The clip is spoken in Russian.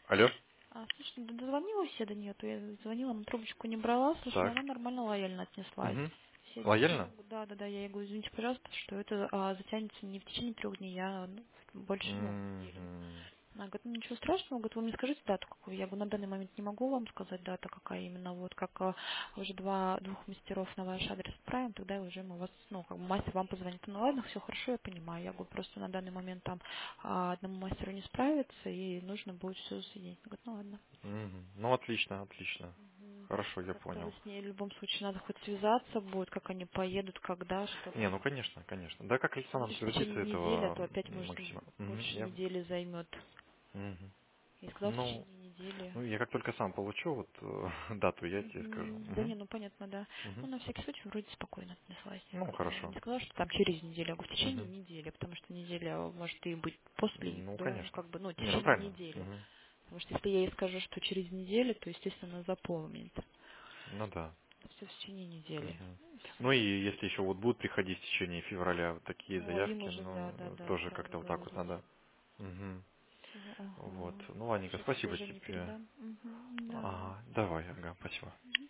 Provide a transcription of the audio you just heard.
Алло. Слушай, дозвонилась я до нее, то я звонила, она трубочку не брала, слушай, но Так. она нормально лояльно отнеслась. Угу. Я ей Лояльно? говорю, да, я ей говорю, извините, пожалуйста, что это затянется не в течение 3 дней, а больше, недели. Мгм. Она говорит, ну ничего страшного, говорит, вы мне скажите дату какую. Я говорю, на данный момент не могу вам сказать дата какая именно, вот как уже двух мастеров на ваш адрес отправим, тогда уже мы вас, ну, как бы мастер вам позвонит. Ну ладно, все хорошо, я понимаю. Я говорю, просто на данный момент там одному мастеру не справиться, и нужно будет все соединить. Она говорит, ну ладно. Мгм. Ну, отлично, отлично. Хорошо, я Как-то вы понял. с ней в любом случае надо хоть связаться будет, как они поедут, когда, Не, чтобы... ну конечно, конечно. Да, как лицо нам Говорит, в течение связаться недели, а этого то опять, может, Максима. Мгм. больше Я... недели займет. Мгм. И сказал, в Ну, течение недели. я как только сам получу вот дату, я тебе скажу. Да Мгм. не, ну понятно, да. Ну, Мгм. на всякий случай вроде спокойно отнеслась. Ну, Не хорошо. сказала, что там через неделю, а говорю, в течение Мгм. недели, потому что неделя может и быть после, Ну, да, ну конечно. как бы, ну, в Не, ну течение правильно. недели. Мгм. Потому что если я ей скажу, что через неделю, то, естественно, она запомнит. Ну да. Все в течение недели. Мгм. Ну, и Ну и всё. если еще вот будут приходить в течение февраля вот такие Ну, а им заявки, уже, ну, да, тоже сразу как-то вот так вот говорить. надо. Мгм. Всё, Вот. ага. Ну, ладненько, Сейчас я спасибо Жене тебе. передам. Угу, да. Ага, давай, ага, спасибо.